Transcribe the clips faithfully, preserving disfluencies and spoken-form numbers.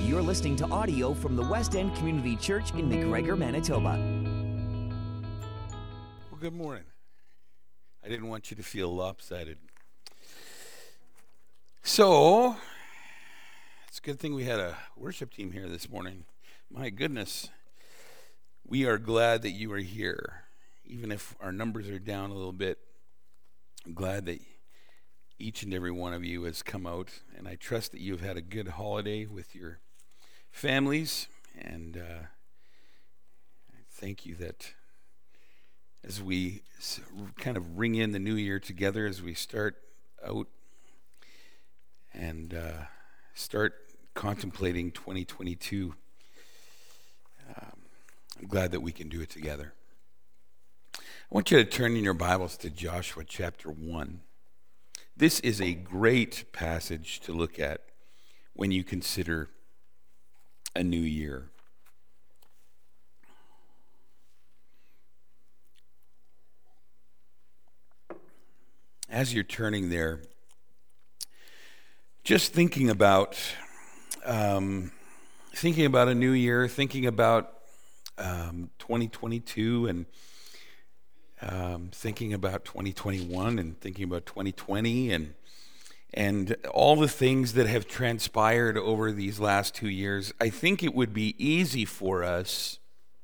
You're listening to audio from the West End Community Church in McGregor, Manitoba. Well, good morning. I didn't want you to feel lopsided. So, it's a good thing we had a worship team here this morning. My goodness, we are glad that you are here. Even if our numbers are down a little bit, I'm glad that each and every one of you has come out, and I trust that you've had a good holiday with your families, and uh, thank you that as we kind of ring in the new year together, as we start out and uh, start contemplating twenty twenty-two, um, I'm glad that we can do it together. I want you to turn in your Bibles to Joshua chapter one. This is a great passage to look at when you consider a new year. As you're turning there, just thinking about um, thinking about a new year, thinking about um, twenty twenty-two, and um, thinking about twenty twenty-one, and thinking about twenty twenty, and and all the things that have transpired over these last two years, I think it would be easy for us,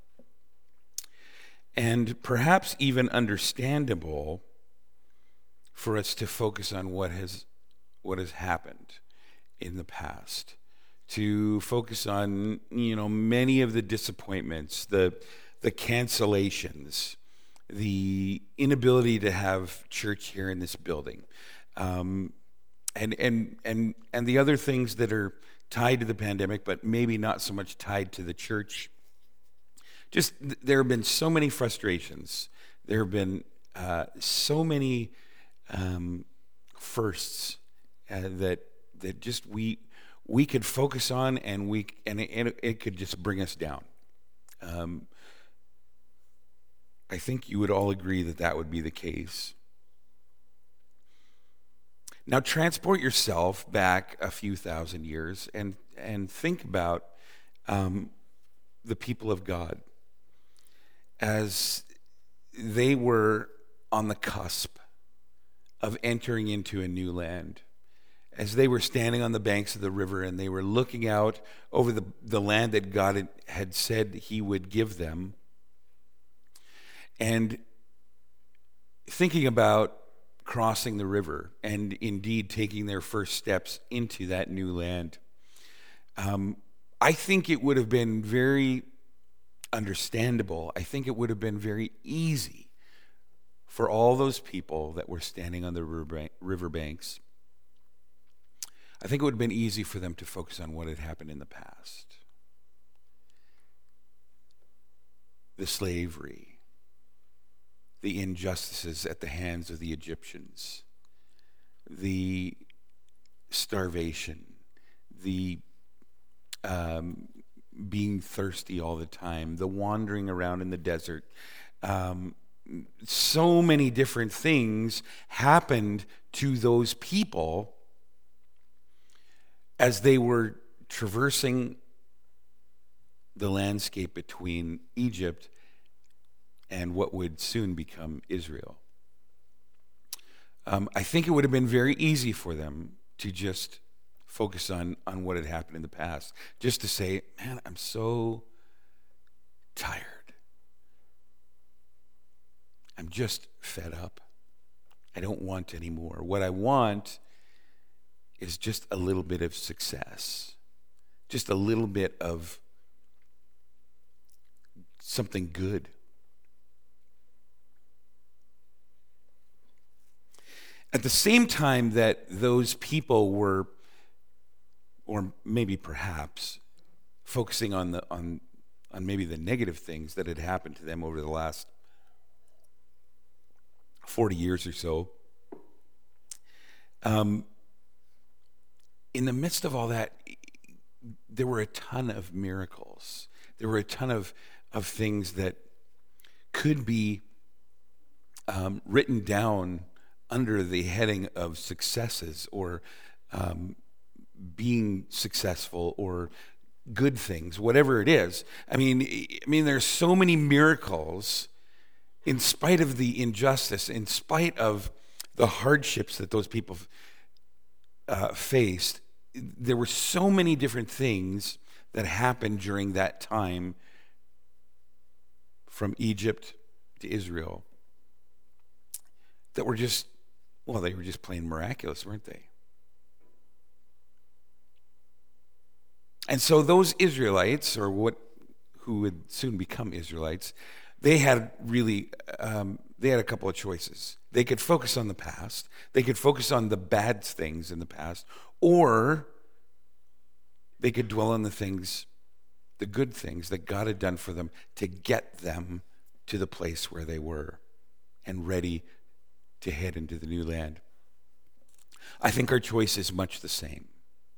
and perhaps even understandable, for us to focus on what has what has happened in the past, to focus on, you know, many of the disappointments, the the cancellations, the inability to have church here in this building, um, and and and and the other things that are tied to the pandemic, but maybe not so much tied to the church. Just there have been so many frustrations. There have been uh, so many um, firsts uh, that that just we we could focus on, and we and it, and it could just bring us down. Um, I think you would all agree that that would be the case. Now, transport yourself back a few thousand years and and think about um, the people of God as they were on the cusp of entering into a new land, as they were standing on the banks of the river and they were looking out over the, the land that God had, had said he would give them, and thinking about crossing the river and indeed taking their first steps into that new land. Um, I think it would have been very understandable. I think it would have been very easy for all those people that were standing on the riverbanks. I think it would have been easy for them to focus on what had happened in the past. The slavery, the injustices at the hands of the Egyptians, the starvation, the um, being thirsty all the time, the wandering around in the desert. Um, so many different things happened to those people as they were traversing the landscape between Egypt and what would soon become Israel. Um, I think it would have been very easy for them to just focus on, on what had happened in the past. Just to say, man, I'm so tired. I'm just fed up. I don't want any more. What I want is just a little bit of success. Just a little bit of something good. At the same time that those people were, or maybe perhaps, focusing on the on on maybe the negative things that had happened to them over the last forty years or so, um, in the midst of all that, there were a ton of miracles. There were a ton of of things that could be um, written down under the heading of successes, or um, being successful, or good things, whatever it is. I mean, I mean, there's so many miracles in spite of the injustice, in spite of the hardships that those people uh, faced. There were so many different things that happened during that time from Egypt to Israel that were just, well, they were just plain miraculous, weren't they? And so those Israelites, or what who would soon become Israelites, they had really, um, they had a couple of choices. They could focus on the past. They could focus on the bad things in the past, or they could dwell on the things, the good things that God had done for them to get them to the place where they were and ready to head into the new land. I think our choice is much the same.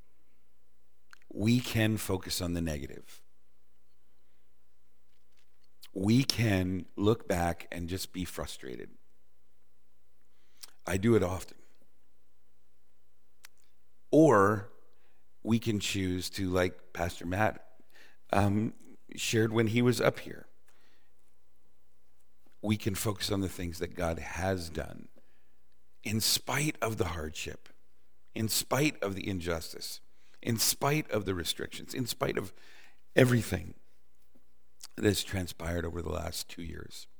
We can focus on the negative. We can look back and just be frustrated. I do it often. Or we can choose to, like Pastor Matt um, shared when he was up here, we can focus on the things that God has done in spite of the hardship, in spite of the injustice, in spite of the restrictions, in spite of everything that has transpired over the last two years.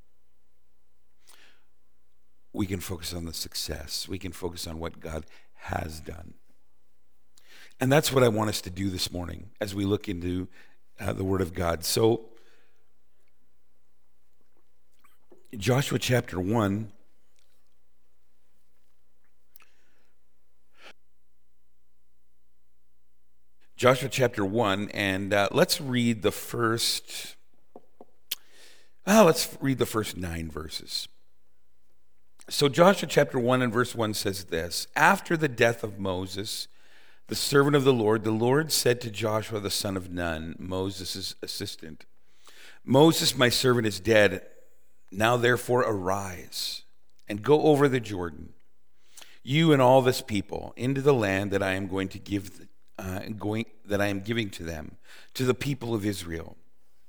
We can focus on the success. We can focus on what God has done. And that's what I want us to do this morning as we look into uh, the Word of God. So, Joshua chapter one. Joshua chapter one, and uh, let's read the first, well, let's read the first nine verses. So Joshua chapter one and verse one says this: After the death of Moses, the servant of the Lord, the Lord said to Joshua the son of Nun, Moses' assistant, Moses, my servant, is dead. Now therefore arise and go over the Jordan, you and all this people, into the land that I am going to give Uh, going that I am giving to them, to the people of Israel.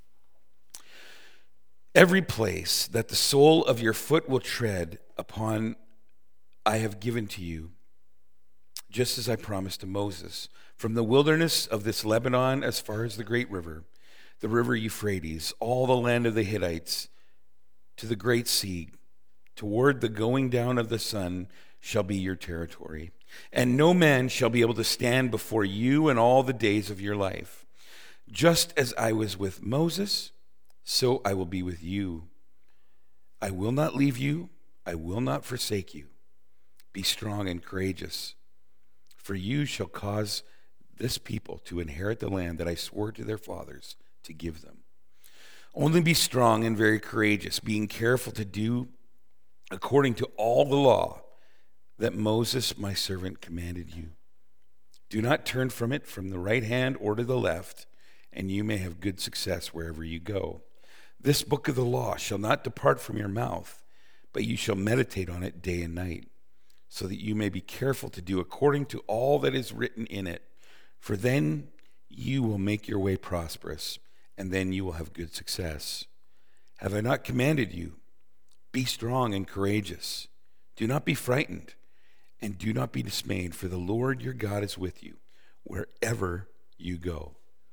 Every place that the sole of your foot will tread upon, I have given to you, just as I promised to Moses, from the wilderness of this Lebanon as far as the great river, the river Euphrates, all the land of the Hittites, to the great sea, toward the going down of the sun shall be your territory. And no man shall be able to stand before you in all the days of your life. Just as I was with Moses, so I will be with you. I will not leave you. I will not forsake you. Be strong and courageous, for you shall cause this people to inherit the land that I swore to their fathers to give them. Only be strong and very courageous, being careful to do according to all the law that Moses, my servant, commanded you. Do not turn from it from the right hand or to the left, and you may have good success wherever you go. This book of the law shall not depart from your mouth, but you shall meditate on it day and night, so that you may be careful to do according to all that is written in it. For then you will make your way prosperous, and then you will have good success. Have I not commanded you? Be strong and courageous. Do not be frightened. And do not be dismayed, for the Lord your God is with you wherever you go.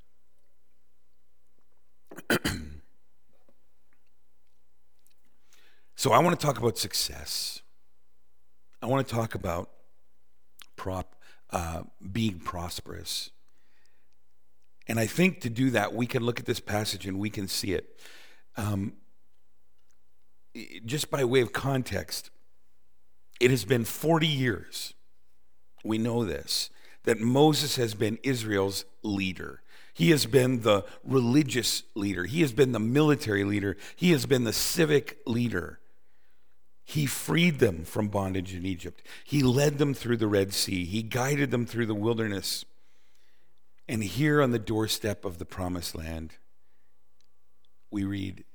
So I want to talk about success. I want to talk about prop, uh, being prosperous. And I think to do that, we can look at this passage and we can see it. Um, just by way of context, it has been forty years, we know this, that Moses has been Israel's leader. He has been the religious leader. He has been the military leader. He has been the civic leader. He freed them from bondage in Egypt. He led them through the Red Sea. He guided them through the wilderness. And here on the doorstep of the Promised Land, we read,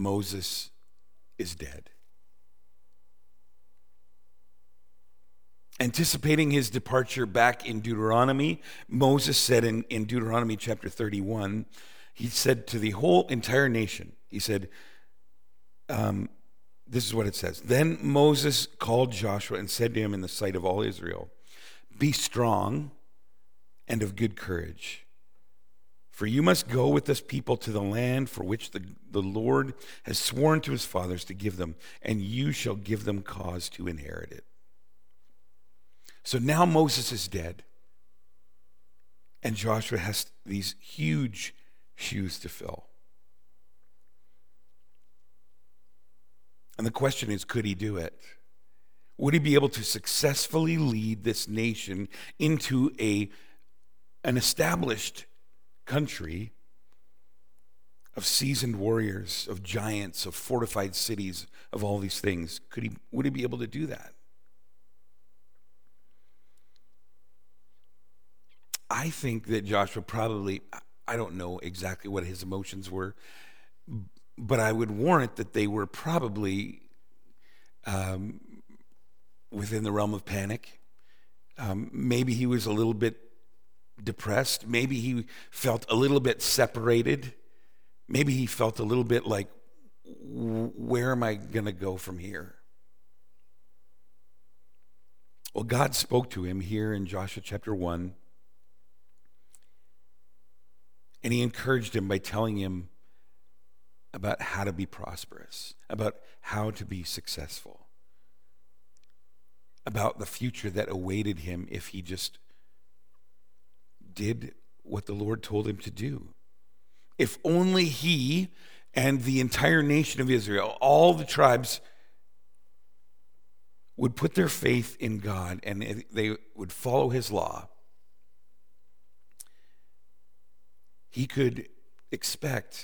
Moses is dead. Anticipating his departure back in Deuteronomy, Moses said in, in Deuteronomy chapter thirty-one, he said to the whole entire nation, he said, um, this is what it says. Then Moses called Joshua and said to him in the sight of all Israel, be strong and of good courage, for you must go with this people to the land for which the, the Lord has sworn to his fathers to give them, and you shall give them cause to inherit it. So now Moses is dead, and Joshua has these huge shoes to fill. And the question is, could he do it? Would he be able to successfully lead this nation into a, an established country of seasoned warriors, of giants, of fortified cities, of all these things? Could he, would he be able to do that? I think that Joshua probably, I don't know exactly what his emotions were, but I would warrant that they were probably um, within the realm of panic. Um, maybe he was a little bit depressed. Maybe he felt a little bit separated. Maybe he felt a little bit like, where am I going to go from here? Well, God spoke to him here in Joshua chapter one. And he encouraged him by telling him about how to be prosperous, about how to be successful, about the future that awaited him if he just did what the Lord told him to do. If only he and the entire nation of Israel, all the tribes, would put their faith in God and they would follow his law, he could expect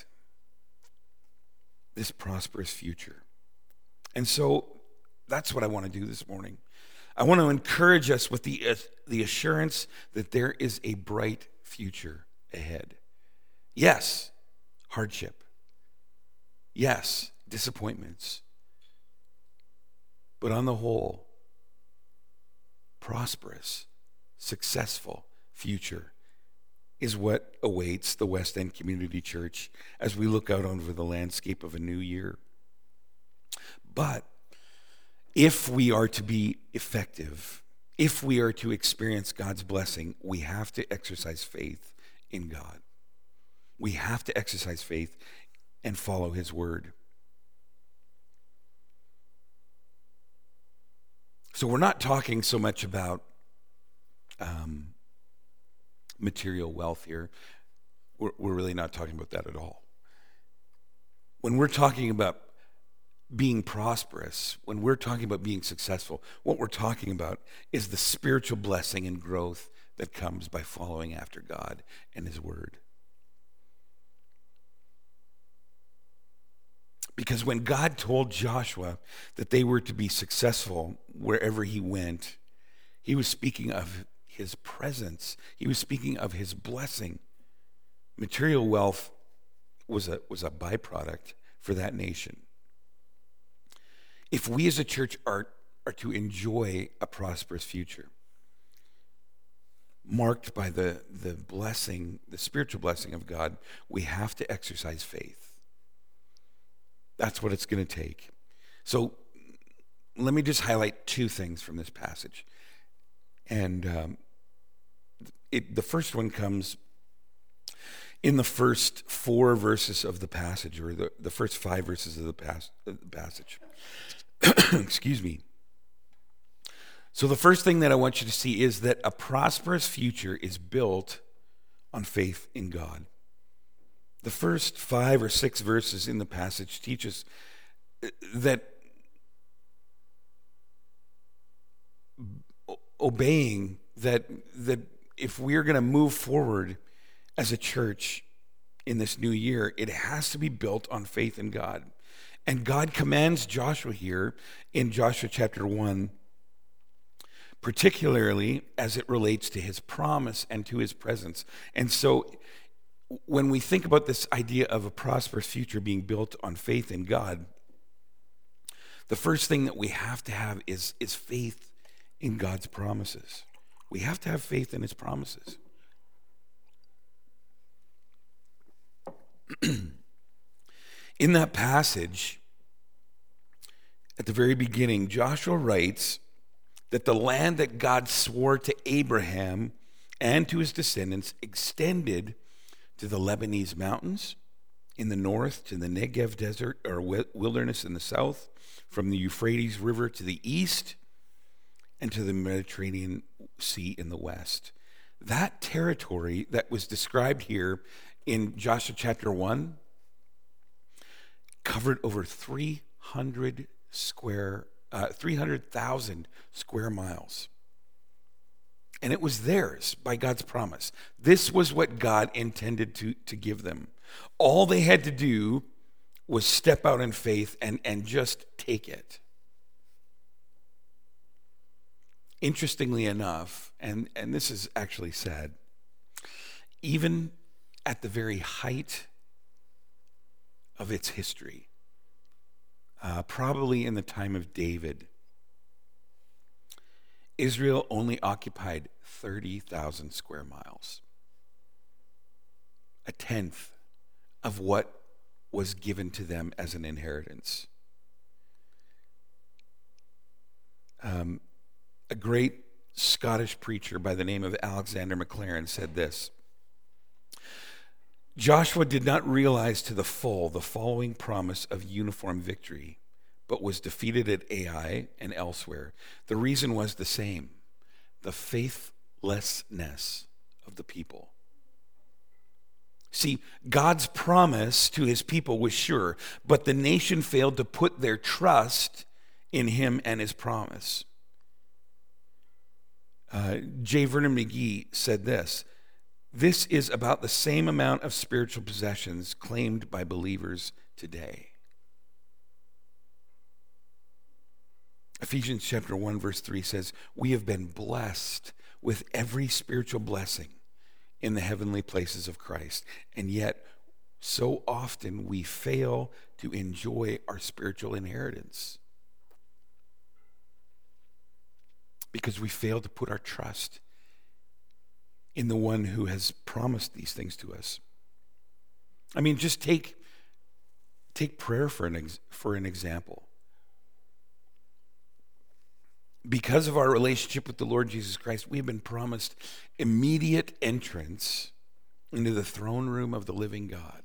this prosperous future. And so that's what I want to do this morning. I want to encourage us with the, uh, the assurance that there is a bright future ahead. Yes, hardship. Yes, disappointments. But on the whole, prosperous, successful future is what awaits the West End Community Church as we look out over the landscape of a new year. But if we are to be effective, if we are to experience God's blessing, we have to exercise faith in God. We have to exercise faith and follow his word. So we're not talking so much about um, material wealth here. We're, we're really not talking about that at all. When we're talking about being prosperous, when we're talking about being successful, what we're talking about is the spiritual blessing and growth that comes by following after God and his word. Because when God told Joshua that they were to be successful wherever he went, he was speaking of his presence. He was speaking of his blessing. Material wealth was a, was a byproduct for that nation. If we as a church are, are to enjoy a prosperous future, marked by the, the blessing, the spiritual blessing of God, we have to exercise faith. That's what it's going to take. So let me just highlight two things from this passage. And um, it, the first one comes in the first four verses of the passage, or the, the first five verses of the, pas- of the passage. Excuse me. So the first thing that I want you to see is that a prosperous future is built on faith in God. The first five or six verses in the passage teach us that obeying, that that if we're going to move forward as a church in this new year, it has to be built on faith in God. And God commands Joshua here in Joshua chapter one, particularly as it relates to his promise and to his presence. And so when we think about this idea of a prosperous future being built on faith in God, the first thing that we have to have is, is faith in God's promises. We have to have faith in his promises. In that passage, at the very beginning, Joshua writes that the land that God swore to Abraham and to his descendants extended to the Lebanese mountains in the north, to the Negev desert or wilderness in the south, from the Euphrates River to the east, and to the Mediterranean Sea in the west. That territory that was described here in Joshua chapter one covered over three hundred square, uh, three hundred thousand square miles. And it was theirs by God's promise. This was what God intended to, to give them. All they had to do was step out in faith and, and just take it. Interestingly enough, and, and this is actually sad, even at the very height of its history, uh, probably in the time of David, Israel only occupied thirty thousand square miles, a tenth of what was given to them as an inheritance. Um, a great Scottish preacher by the name of Alexander Maclaren said this: Joshua did not realize to the full the following promise of uniform victory, but was defeated at Ai and elsewhere. The reason was the same: the faithlessness of the people. See, God's promise to his people was sure, but the nation failed to put their trust in him and his promise. Uh, J. Vernon McGee said this: this is about the same amount of spiritual possessions claimed by believers today. Ephesians chapter one verse three says, we have been blessed with every spiritual blessing in the heavenly places of Christ. And yet, so often we fail to enjoy our spiritual inheritance because we fail to put our trust in the one who has promised these things to us. I mean, just take, take prayer for an, ex, for an example. Because of our relationship with the Lord Jesus Christ, we've been promised immediate entrance into the throne room of the living God.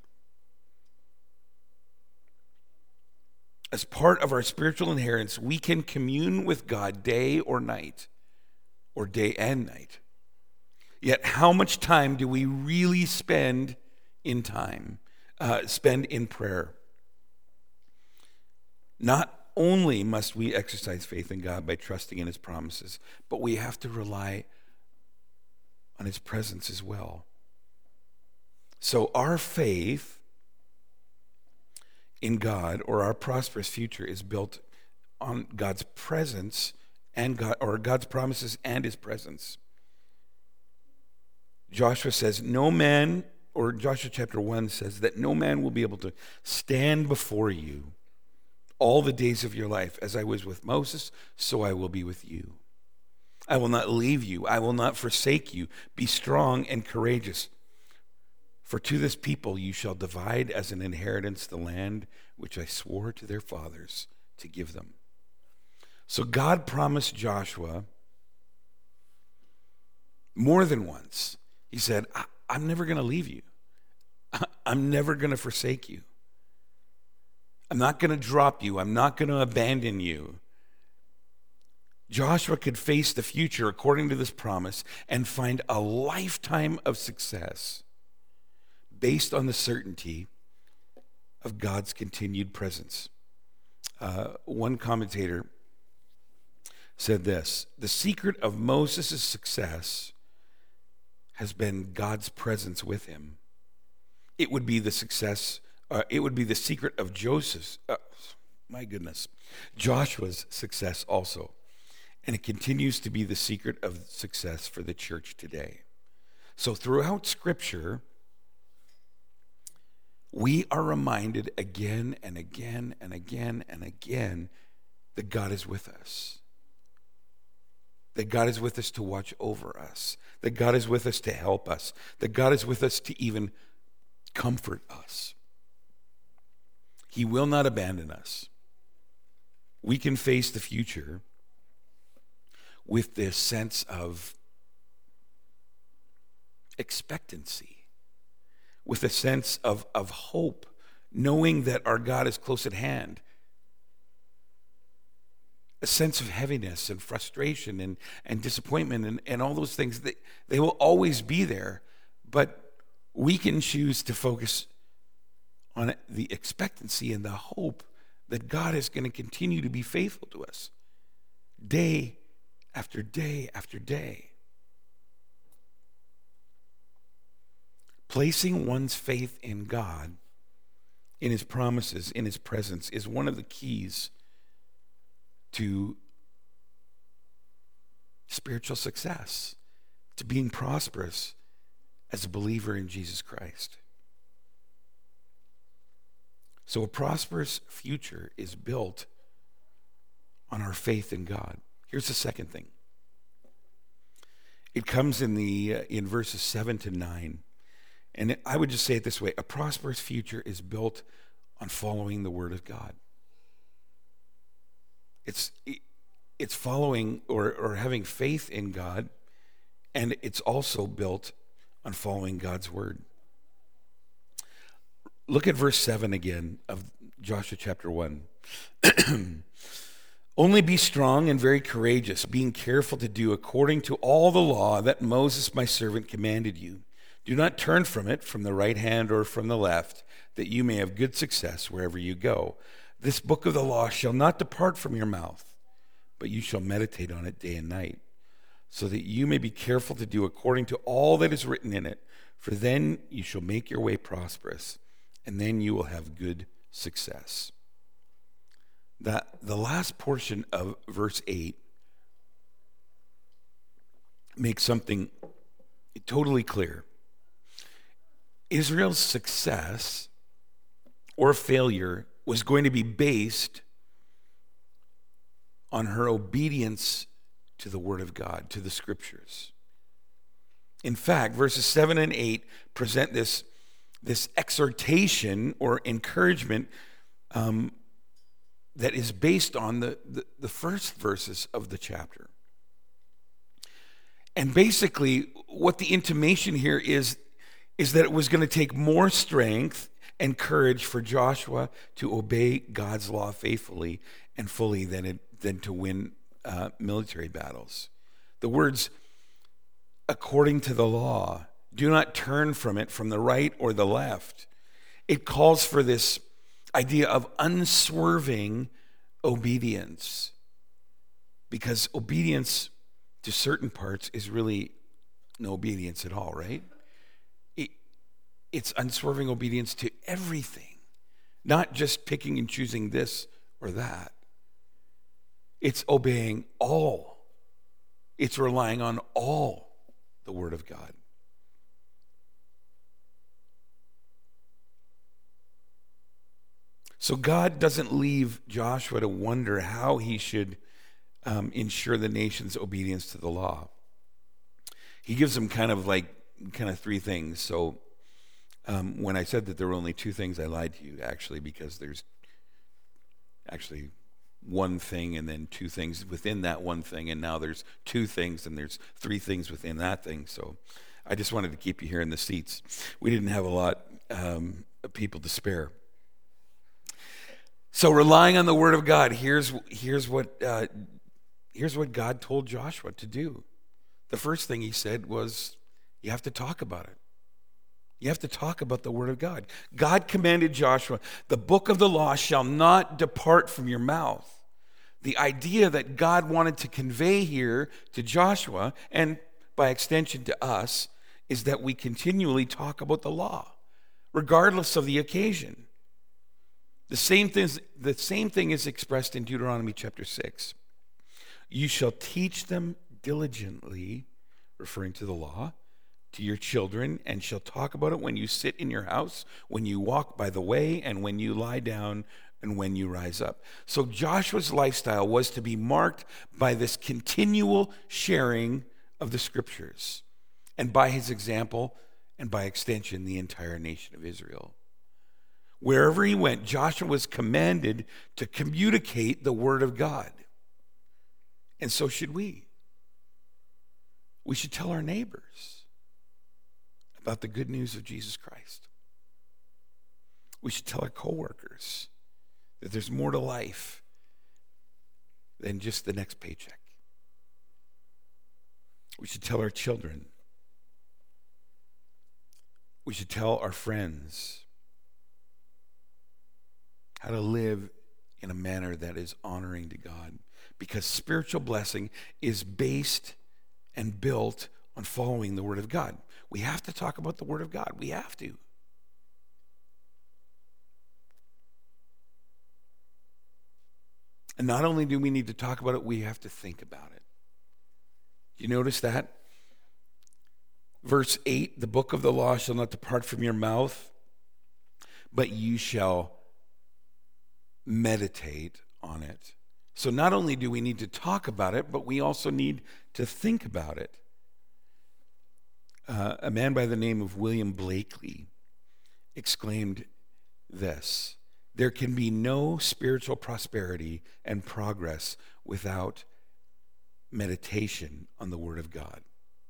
As part of our spiritual inheritance, we can commune with God day or night, or day and night. Yet how much time do we really spend in time, uh, spend in prayer? Not only must we exercise faith in God by trusting in his promises, but we have to rely on his presence as well. So our faith in God, or our prosperous future, is built on God's presence and God, or God's promises and his presence. Joshua says, no man, or Joshua chapter one says that no man will be able to stand before you all the days of your life. As I was with Moses, so I will be with you. I will not leave you. I will not forsake you. Be strong and courageous. For to this people you shall divide as an inheritance the land which I swore to their fathers to give them. So God promised Joshua more than once. He said, I- I'm never going to leave you. I- I'm never going to forsake you. I'm not going to drop you. I'm not going to abandon you. Joshua could face the future according to this promise and find a lifetime of success based on the certainty of God's continued presence. Uh, one commentator said this: the secret of Moses' success has been God's presence with him. It would be the success Uh, it would be the secret of Joseph's, uh, my goodness, Joshua's success also. And it continues to be the secret of success for the church today. So throughout Scripture, we are reminded again and again and again and again that God is with us. that God is with us to watch over us, that God is with us to help us, that God is with us to even comfort us. He will not abandon us. We can face the future with this sense of expectancy, with a sense of, of hope, knowing that our God is close at hand. A sense of heaviness and frustration and, and disappointment and, and all those things, they, they will always be there, but we can choose to focus on the expectancy and the hope that God is going to continue to be faithful to us day after day after day. Placing one's faith in God, in his promises, in his presence, is one of the keys to spiritual success, to being prosperous as a believer in Jesus Christ. So a prosperous future is built on our faith in God. Here's the second thing. It comes in the uh, in verses seven to nine. And I would just say it this way: a prosperous future is built on following the Word of God. It's it's following or, or having faith in God, and it's also built on following God's Word. Look at verse seven again of Joshua chapter one. Only be strong and very courageous, being careful to do according to all the law that Moses my servant commanded you. Do not turn from it, from the right hand or from the left, that you may have good success wherever you go. This book of the law shall not depart from your mouth, but you shall meditate on it day and night, so that you may be careful to do according to all that is written in it. For then you shall make your way prosperous, and then you will have good success. That the last portion of verse eight makes something totally clear. Israel's success or failure was going to be based on her obedience to the Word of God, to the Scriptures. In fact, verses seven and eight present this, this exhortation or encouragement um, that is based on the, the, the first verses of the chapter. And basically, what the intimation here is, is that it was going to take more strength and courage for Joshua to obey God's law faithfully and fully than, it, than to win uh, military battles. The words, according to the law, do not turn from it from the right or the left. It calls for this idea of unswerving obedience, because obedience to certain parts is really no obedience at all, right? It, it's unswerving obedience to everything, not just picking and choosing this or that. It's obeying all. It's relying on all the Word of God. So God doesn't leave Joshua to wonder how he should um, ensure the nation's obedience to the law. He gives them kind of like, kind of three things. So um, when I said that there were only two things, I lied to you, actually, because there's actually one thing and then two things within that one thing, and now there's two things and there's three things within that thing. So I just wanted to keep you here in the seats. We didn't have a lot um, of people to spare. So relying on the Word of God, here's here's what uh, here's what God told Joshua to do. The first thing he said was, you have to talk about it. You have to talk about the Word of God. God commanded Joshua, the book of the law shall not depart from your mouth. The idea that God wanted to convey here to Joshua, and by extension to us, is that we continually talk about the law, regardless of the occasion. The same thing, the same thing is expressed in Deuteronomy chapter six. You shall teach them diligently, referring to the law, to your children, and shall talk about it when you sit in your house, when you walk by the way, and when you lie down and when you rise up. So Joshua's lifestyle was to be marked by this continual sharing of the scriptures, and by his example, and by extension, the entire nation of Israel. Wherever he went, Joshua was commanded to communicate the word of God. And so should we. We should tell our neighbors about the good news of Jesus Christ. We should tell our coworkers that there's more to life than just the next paycheck. We should tell our children. We should tell our friends how to live in a manner that is honoring to God. Because spiritual blessing is based and built on following the Word of God. We have to talk about the Word of God. We have to. And not only do we need to talk about it, we have to think about it. You notice that? Verse eight, the book of the law shall not depart from your mouth, but you shall meditate on it. So not only do we need to talk about it, but we also need to think about it. Uh, a man by the name of William Blakely exclaimed this: there can be no spiritual prosperity and progress without meditation on the Word of God.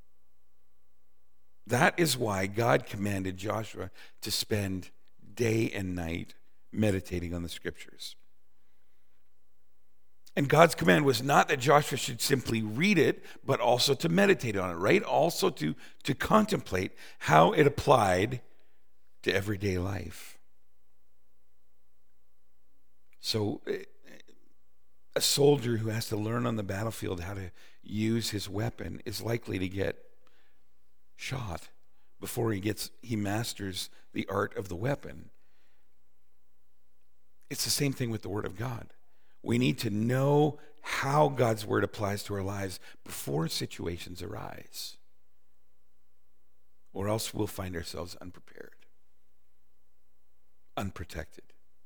That is why God commanded Joshua to spend day and night meditating on the Scriptures. And God's command was not that Joshua should simply read it, but also to meditate on it, right? Also to, to contemplate how it applied to everyday life. So a soldier who has to learn on the battlefield how to use his weapon is likely to get shot before he gets he masters the art of the weapon. It's the same thing with the Word of God. We need to know how God's Word applies to our lives before situations arise, or else we'll find ourselves unprepared, unprotected.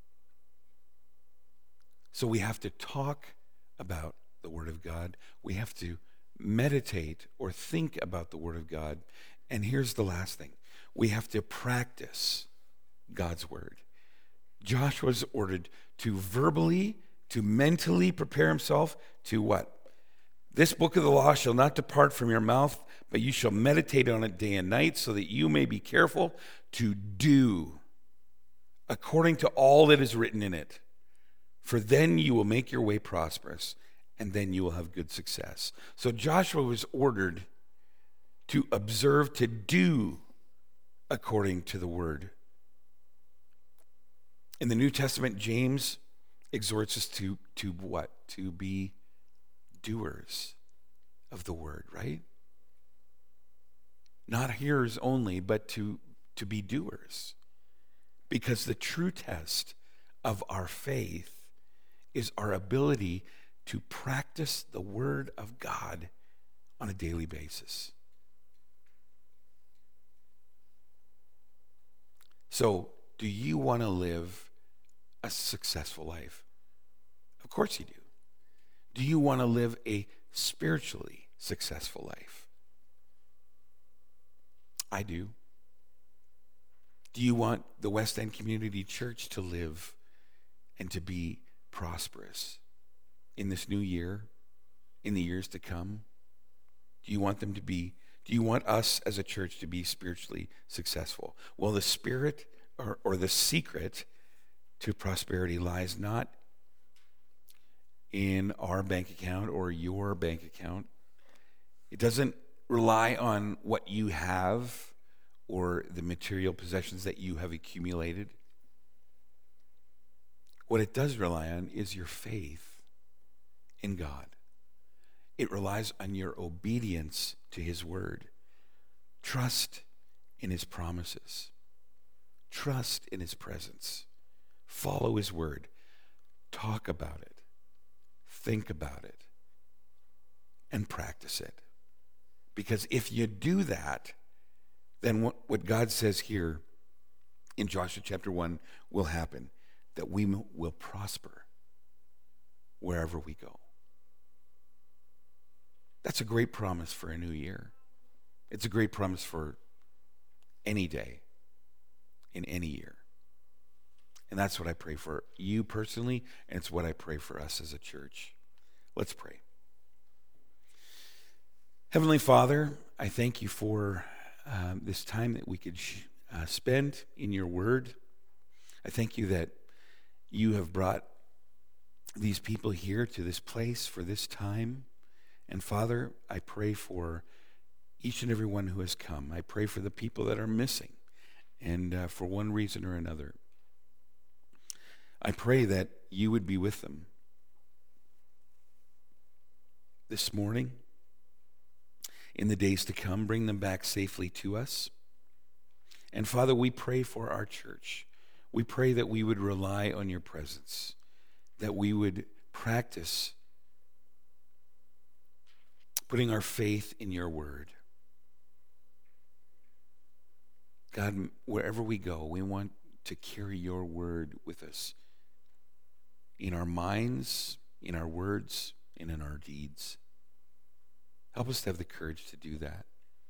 So we have to talk about the Word of God. We have to meditate or think about the Word of God. And here's the last thing. We have to practice God's Word. Joshua's ordered to verbally, to mentally prepare himself to what? This book of the law shall not depart from your mouth, but you shall meditate on it day and night, so that you may be careful to do according to all that is written in it. For then you will make your way prosperous, and then you will have good success. So Joshua was ordered to observe, to do according to the word. In the New Testament, James exhorts us to, to what? To be doers of the word, right? Not hearers only, but to, to be doers. Because the true test of our faith is our ability to practice the Word of God on a daily basis. So, do you want to live a successful life? Of course you do. Do you want to live a spiritually successful life? I do. Do you want the West End Community Church to live and to be prosperous in this new year, in the years to come? Do you want them to be, do you want us as a church to be spiritually successful? Well, the spirit or, or the secret to prosperity lies not in our bank account or your bank account. It doesn't rely on what you have or the material possessions that you have accumulated. What it does rely on is your faith in God. It relies on your obedience to His word. Trust in His promises. Trust in His presence. Follow His word. Talk about it. Think about it. And practice it. Because if you do that, then what, what God says here in Joshua chapter one will happen. that we m- will prosper wherever we go. That's a great promise for a new year. It's a great promise for any day in any year. And that's what I pray for you personally, and it's what I pray for us as a church. Let's pray. Heavenly Father, I thank you for um, this time that we could sh- uh, spend in your word. I thank you that you have brought these people here to this place for this time. And Father, I pray for each and every one who has come. I pray for the people that are missing, and uh, for one reason or another. I pray that you would be with them this morning, in the days to come. Bring them back safely to us. And Father, we pray for our church. We pray that we would rely on your presence, that we would practice putting our faith in your word. God, wherever we go, we want to carry your word with us in our minds, in our words, and in our deeds. Help us to have the courage to do that.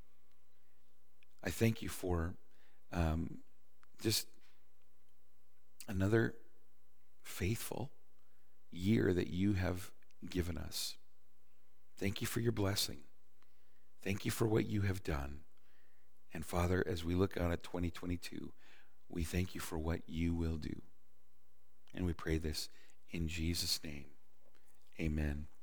I thank you for um, just another faithful year that you have given us. Thank you for your blessing. Thank you for what you have done. And Father, as we look out at twenty twenty-two, we thank you for what you will do. And we pray this in Jesus' name. Amen.